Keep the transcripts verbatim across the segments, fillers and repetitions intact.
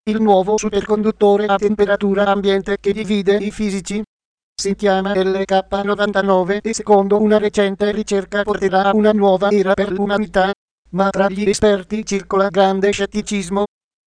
Il nuovo superconduttore a temperatura ambiente che divide i fisici si chiama L K novantanove e secondo una recente ricerca porterà a una nuova era per l'umanità, ma tra gli esperti circola grande scetticismo.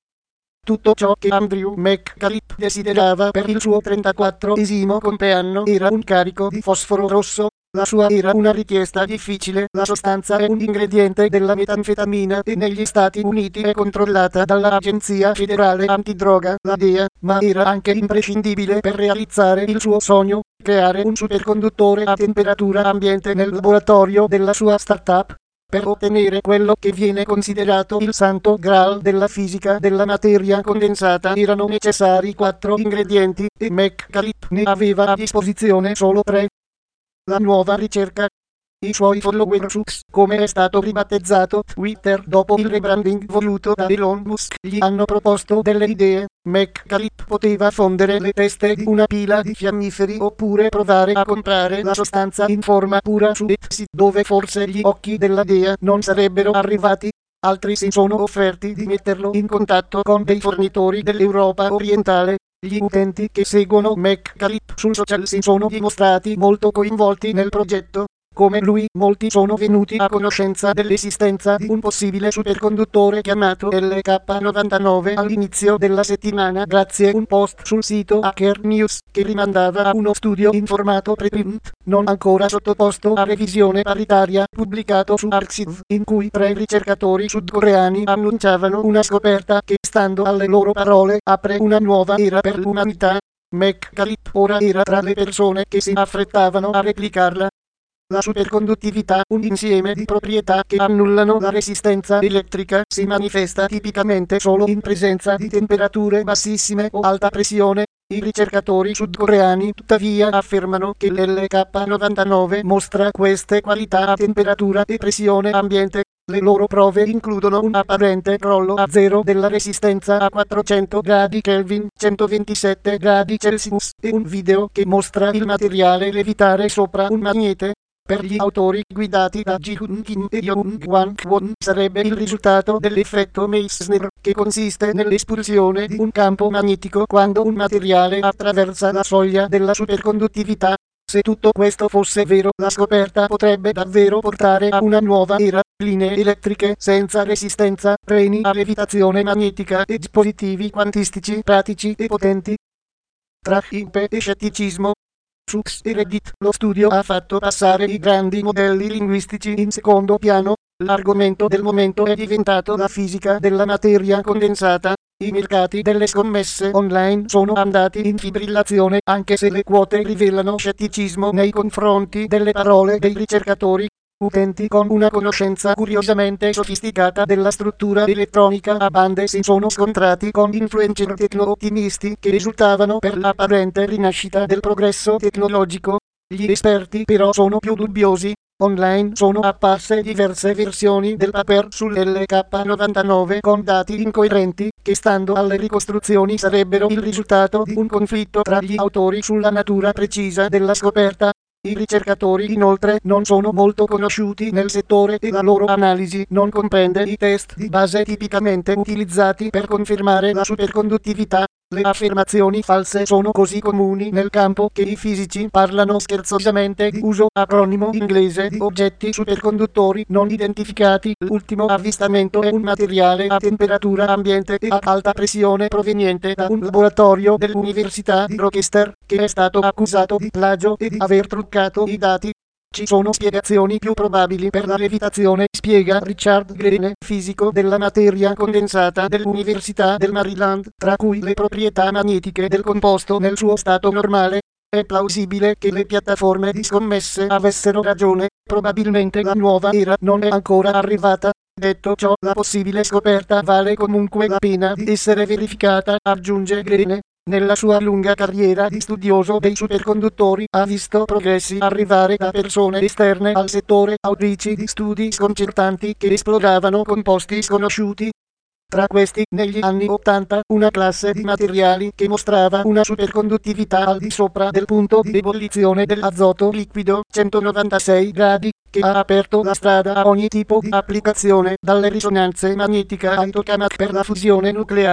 Tutto ciò che Andrew McCallip desiderava per il suo trentaquattresimo compleanno era un carico di fosforo rosso. La sua era una richiesta difficile, la sostanza è un ingrediente della metanfetamina e negli Stati Uniti è controllata dall'Agenzia Federale Antidroga, la D E A, ma era anche imprescindibile per realizzare il suo sogno, creare un superconduttore a temperatura ambiente nel laboratorio della sua startup. Per ottenere quello che viene considerato il santo graal della fisica della materia condensata erano necessari quattro ingredienti e McCallip ne aveva a disposizione solo tre. La nuova ricerca. I suoi follower su X, come è stato ribattezzato Twitter dopo il rebranding voluto da Elon Musk, gli hanno proposto delle idee. McCallip poteva fondere le teste di una pila di fiammiferi oppure provare a comprare la sostanza in forma pura su Etsy, dove forse gli occhi della D E A non sarebbero arrivati. Altri si sono offerti di metterlo in contatto con dei fornitori dell'Europa orientale. Gli utenti che seguono McCallip sul social si sono dimostrati molto coinvolti nel progetto. Come lui, molti sono venuti a conoscenza dell'esistenza di un possibile superconduttore chiamato L K novantanove all'inizio della settimana grazie a un post sul sito Hacker News che rimandava a uno studio in formato preprint, non ancora sottoposto a revisione paritaria, pubblicato su Arxiv, in cui tre ricercatori sudcoreani annunciavano una scoperta che, stando alle loro parole, apre una nuova era per l'umanità. McCallip ora era tra le persone che si affrettavano a replicarla. La superconduttività, un insieme di proprietà che annullano la resistenza elettrica, si manifesta tipicamente solo in presenza di temperature bassissime o alta pressione. I ricercatori sudcoreani tuttavia affermano che l'L K novantanove mostra queste qualità a temperatura e pressione ambiente. Le loro prove includono un apparente crollo a zero della resistenza a quattrocento gradi Kelvin, centoventisette gradi Celsius, e un video che mostra il materiale levitare sopra un magnete. Per gli autori guidati da Ji-Hoon Kim e Young-Hwan Kwon sarebbe il risultato dell'effetto Meissner, che consiste nell'espulsione di un campo magnetico quando un materiale attraversa la soglia della superconduttività. Se tutto questo fosse vero, la scoperta potrebbe davvero portare a una nuova era, linee elettriche senza resistenza, treni a levitazione magnetica e dispositivi quantistici pratici e potenti. Tra impe e scetticismo. Su X e Reddit, lo studio ha fatto passare i grandi modelli linguistici in secondo piano. L'argomento del momento è diventato la fisica della materia condensata. I mercati delle scommesse online sono andati in fibrillazione, anche se le quote rivelano scetticismo nei confronti delle parole dei ricercatori. Utenti con una conoscenza curiosamente sofisticata della struttura elettronica a bande si sono scontrati con influencer tecno-ottimisti che esultavano per l'apparente rinascita del progresso tecnologico. Gli esperti però sono più dubbiosi. Online sono apparse diverse versioni del paper sull'L K novantanove con dati incoerenti, che stando alle ricostruzioni sarebbero il risultato di un conflitto tra gli autori sulla natura precisa della scoperta. I ricercatori inoltre non sono molto conosciuti nel settore e la loro analisi non comprende i test di base tipicamente utilizzati per confermare la superconduttività. Le affermazioni false sono così comuni nel campo che i fisici parlano scherzosamente di uso acronimo inglese di oggetti superconduttori non identificati. L'ultimo avvistamento è un materiale a temperatura ambiente e a alta pressione proveniente da un laboratorio dell'Università di Rochester, che è stato accusato di plagio e di aver truccato i dati. Ci sono spiegazioni più probabili per la levitazione, spiega Richard Greene, fisico della materia condensata dell'Università del Maryland, tra cui le proprietà magnetiche del composto nel suo stato normale. È plausibile che le piattaforme di scommesse avessero ragione, probabilmente la nuova era non è ancora arrivata. Detto ciò, la possibile scoperta vale comunque la pena di essere verificata, aggiunge Greene. Nella sua lunga carriera di studioso dei superconduttori ha visto progressi arrivare da persone esterne al settore, autrici di studi sconcertanti che esploravano composti sconosciuti. Tra questi, negli anni ottanta, una classe di materiali che mostrava una superconduttività al di sopra del punto di ebollizione dell'azoto liquido, centonovantasei gradi, che ha aperto la strada a ogni tipo di applicazione, dalle risonanze magnetica ai tokamak per la fusione nucleare.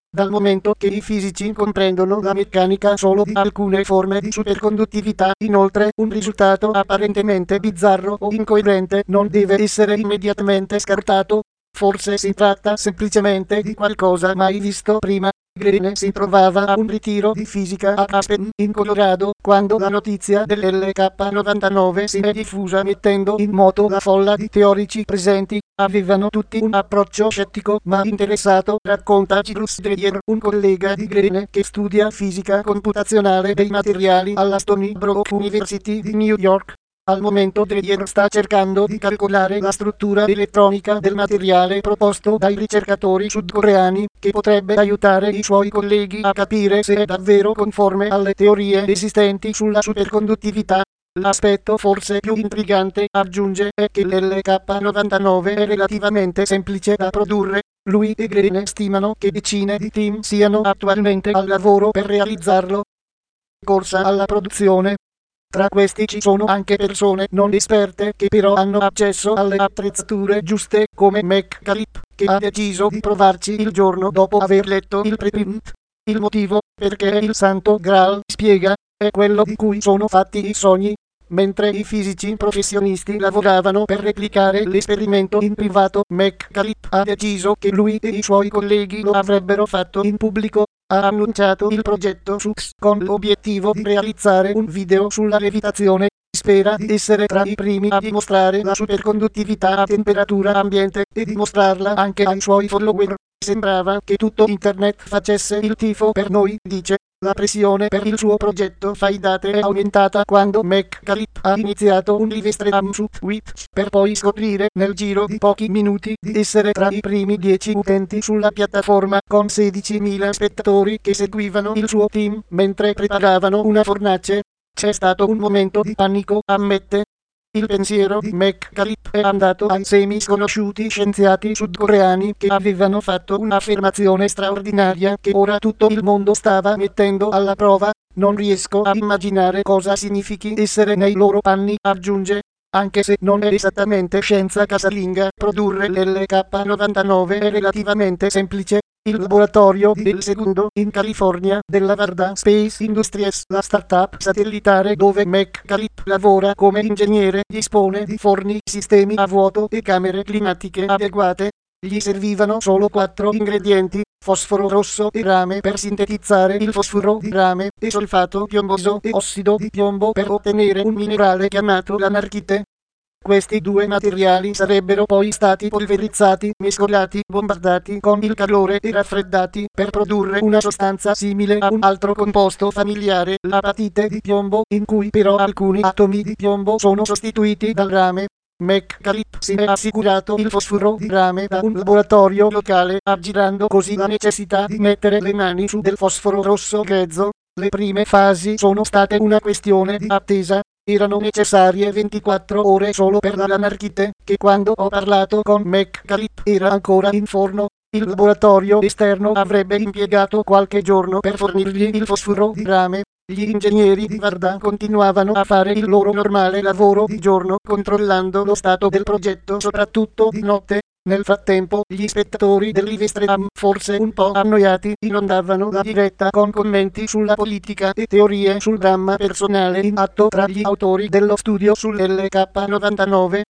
dal momento che i fisici comprendono la meccanica solo di alcune forme di superconduttività. Inoltre, un risultato apparentemente bizzarro o incoerente non deve essere immediatamente scartato. Forse si tratta semplicemente di qualcosa mai visto prima. Greene si trovava a un ritiro di fisica a Aspen, in Colorado, quando la notizia dell'L K novantanove si è diffusa mettendo in moto la folla di teorici presenti. Avevano tutti un approccio scettico ma interessato, racconta Cyrus Dreyer, un collega di Greene che studia fisica computazionale dei materiali alla Stony Brook University di New York. Al momento Dreyer sta cercando di calcolare la struttura elettronica del materiale proposto dai ricercatori sudcoreani, che potrebbe aiutare i suoi colleghi a capire se è davvero conforme alle teorie esistenti sulla superconduttività. L'aspetto forse più intrigante, aggiunge, è che l'L K novantanove è relativamente semplice da produrre. Lui e Greene stimano che decine di team siano attualmente al lavoro per realizzarlo. Corsa alla produzione. Tra questi ci sono anche persone non esperte che però hanno accesso alle attrezzature giuste, come McCalip, che ha deciso di provarci il giorno dopo aver letto il preprint. Il motivo, perché il Santo Graal, spiega, è quello di cui sono fatti i sogni. Mentre i fisici professionisti lavoravano per replicare l'esperimento in privato, McCalip ha deciso che lui e i suoi colleghi lo avrebbero fatto in pubblico. Ha annunciato il progetto Sux con l'obiettivo di realizzare un video sulla levitazione. Spera di essere tra i primi a dimostrare la superconduttività a temperatura ambiente e dimostrarla anche ai suoi follower. Sembrava che tutto internet facesse il tifo per noi, dice. La pressione per il suo progetto Fai Date è aumentata quando McCalip ha iniziato un live stream su Twitch, per poi scoprire nel giro di pochi minuti di essere tra i primi dieci utenti sulla piattaforma, con sedicimila spettatori che seguivano il suo team mentre preparavano una fornace. C'è stato un momento di panico, ammette. Il pensiero di McCalip è andato ai semi-sconosciuti scienziati sudcoreani che avevano fatto un'affermazione straordinaria che ora tutto il mondo stava mettendo alla prova. Non riesco a immaginare cosa significhi essere nei loro panni, aggiunge. Anche se non è esattamente scienza casalinga, produrre l'L K novantanove è relativamente semplice. Il laboratorio di Del Segundo, in California, della Varda Space Industries, la startup satellitare dove McCalip lavora come ingegnere, dispone di forni, sistemi a vuoto e camere climatiche adeguate. Gli servivano solo quattro ingredienti: fosforo rosso e rame per sintetizzare il fosforo di rame, e solfato piomboso e ossido di piombo per ottenere un minerale chiamato l'anarchite. Questi due materiali sarebbero poi stati polverizzati, mescolati, bombardati con il calore e raffreddati per produrre una sostanza simile a un altro composto familiare, l'apatite di piombo, in cui però alcuni atomi di piombo sono sostituiti dal rame. McCalip si è assicurato il fosforo di rame da un laboratorio locale, aggirando così la necessità di mettere le mani su del fosforo rosso grezzo. Le prime fasi sono state una questione di attesa. Erano necessarie ventiquattro ore solo per l'anarchite, che quando ho parlato con McCalip era ancora in forno. Il laboratorio esterno avrebbe impiegato qualche giorno per fornirgli il fosforo di rame. Gli ingegneri di Varda continuavano a fare il loro normale lavoro di giorno, controllando lo stato del progetto soprattutto di notte. Nel frattempo, gli spettatori del live stream, forse un po' annoiati, inondavano la diretta con commenti sulla politica e teorie sul dramma personale in atto tra gli autori dello studio sull'L K novantanove.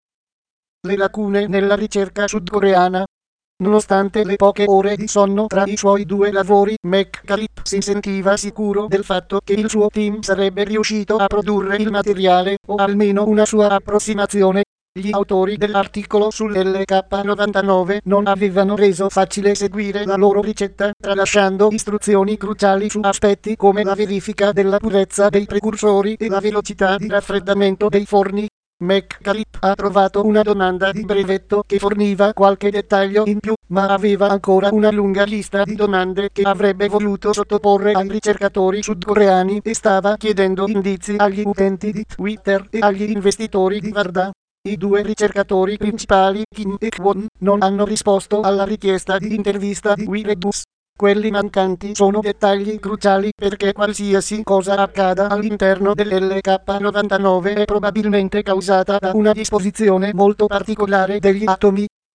Le lacune nella ricerca sudcoreana. Nonostante le poche ore di sonno tra i suoi due lavori, McCalip si sentiva sicuro del fatto che il suo team sarebbe riuscito a produrre il materiale, o almeno una sua approssimazione. Gli autori dell'articolo sull'L K novantanove non avevano reso facile seguire la loro ricetta, tralasciando istruzioni cruciali su aspetti come la verifica della purezza dei precursori e la velocità di raffreddamento dei forni. McCalip ha trovato una domanda di brevetto che forniva qualche dettaglio in più, ma aveva ancora una lunga lista di domande che avrebbe voluto sottoporre ai ricercatori sudcoreani e stava chiedendo indizi agli utenti di Twitter e agli investitori di Varda. I due ricercatori principali, Kim e Kwon, non hanno risposto alla richiesta di intervista di Wiredus. Quelli mancanti sono dettagli cruciali perché qualsiasi cosa accada all'interno dell'L K novantanove è probabilmente causata da una disposizione molto particolare degli atomi.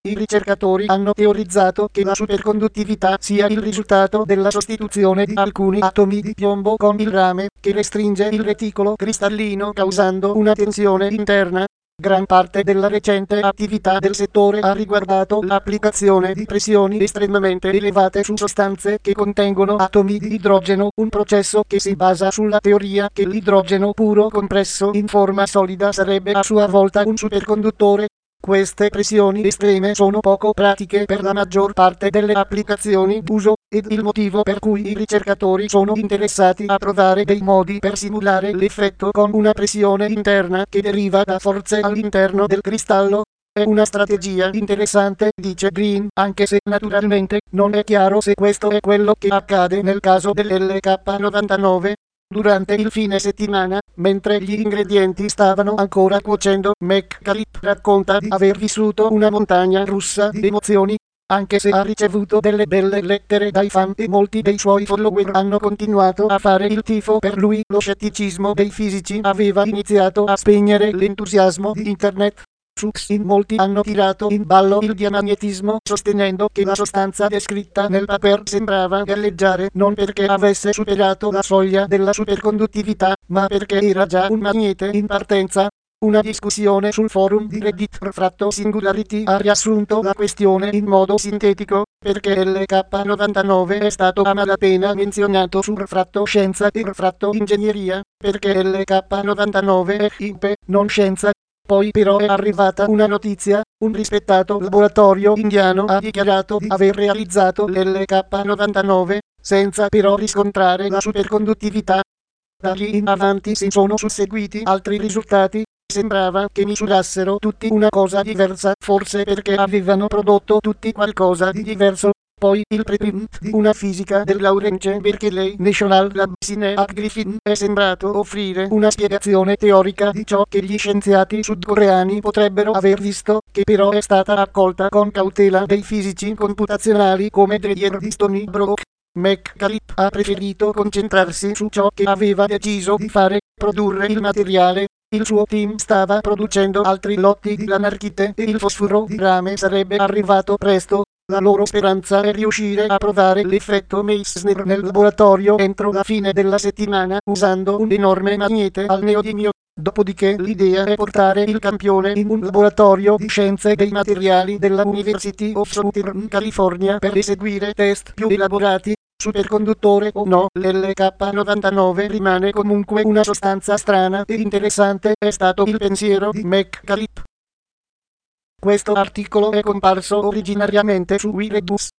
I ricercatori hanno teorizzato che la superconduttività sia il risultato della sostituzione di alcuni atomi di piombo con il rame, che restringe il reticolo cristallino causando una tensione interna. Gran parte della recente attività del settore ha riguardato l'applicazione di pressioni estremamente elevate su sostanze che contengono atomi di idrogeno, un processo che si basa sulla teoria che l'idrogeno puro compresso in forma solida sarebbe a sua volta un superconduttore. Queste pressioni estreme sono poco pratiche per la maggior parte delle applicazioni d'uso, ed il motivo per cui i ricercatori sono interessati a trovare dei modi per simulare l'effetto con una pressione interna che deriva da forze all'interno del cristallo. È una strategia interessante, dice Green, anche se naturalmente non è chiaro se questo è quello che accade nel caso dell'L K novantanove. Durante il fine settimana, mentre gli ingredienti stavano ancora cuocendo, McCallip racconta di aver vissuto una montagna russa di emozioni. Anche se ha ricevuto delle belle lettere dai fan e molti dei suoi follower hanno continuato a fare il tifo per lui, lo scetticismo dei fisici aveva iniziato a spegnere l'entusiasmo di internet. In molti hanno tirato in ballo il diamagnetismo, sostenendo che la sostanza descritta nel paper sembrava galleggiare non perché avesse superato la soglia della superconduttività, ma perché era già un magnete in partenza. Una discussione sul forum di Reddit Refratto Singularity ha riassunto la questione in modo sintetico, perché L K novantanove è stato a malapena menzionato su Refratto Scienza e Refratto Ingegneria, perché L K novantanove è I P, non scienza. Poi però è arrivata una notizia: un rispettato laboratorio indiano ha dichiarato di aver realizzato l'L K novantanove, senza però riscontrare la superconduttività. Da lì in avanti si sono susseguiti altri risultati. Sembrava che misurassero tutti una cosa diversa, forse perché avevano prodotto tutti qualcosa di diverso. Poi il preprint di una fisica del Lawrence Berkeley National Labs in a Griffin è sembrato offrire una spiegazione teorica di ciò che gli scienziati sudcoreani potrebbero aver visto, che però è stata accolta con cautela dai fisici computazionali come Dreyer di Stony Brook. McCallip ha preferito concentrarsi su ciò che aveva deciso di fare, produrre il materiale. Il suo team stava producendo altri lotti di lanarchite e il fosforo di rame sarebbe arrivato presto. La loro speranza è riuscire a provare l'effetto Meissner nel laboratorio entro la fine della settimana usando un enorme magnete al neodimio. Dopodiché l'idea è portare il campione in un laboratorio di scienze dei materiali della University of Southern California per eseguire test più elaborati. Superconduttore o no, l'L K novantanove rimane comunque una sostanza strana e interessante, è stato il pensiero di McCallip. Questo articolo è comparso originariamente su Wiredus.